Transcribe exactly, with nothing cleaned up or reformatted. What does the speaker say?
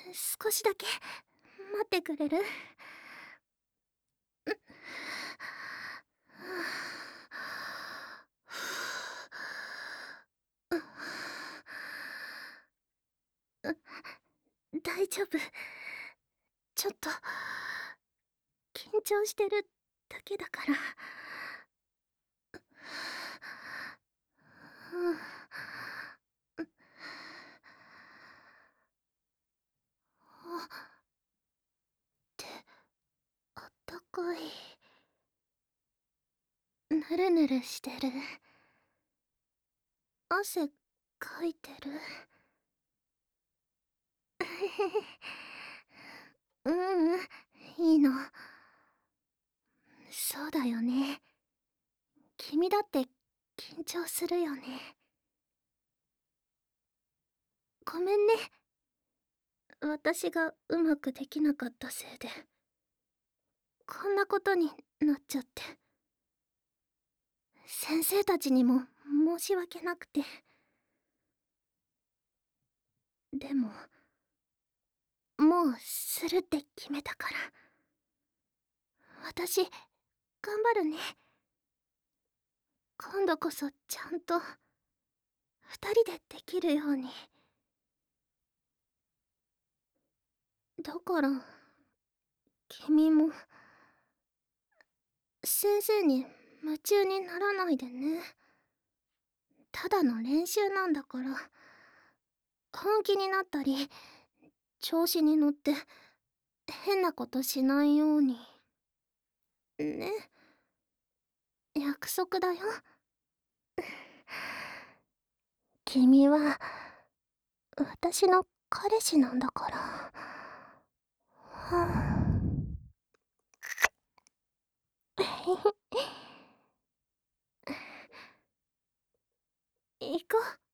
少しだけ待ってくれる？大丈夫。ちょっと緊張してるだけだから。手あったかい。ぬるぬるしてる。汗かいてる。ううん、いいの。そうだよね。君だって緊張するよね。ごめんね。私がうまくできなかったせいでこんなことになっちゃって。先生たちにも申し訳なくて。でももうするって決めたから、私頑張るね。今度こそちゃんと二人でできるように。だから君も先生に夢中にならないでね。ただの練習なんだから、本気になったり調子に乗って変なことしないようにね。約束だよ。君は私の彼氏なんだから。はあ行こう。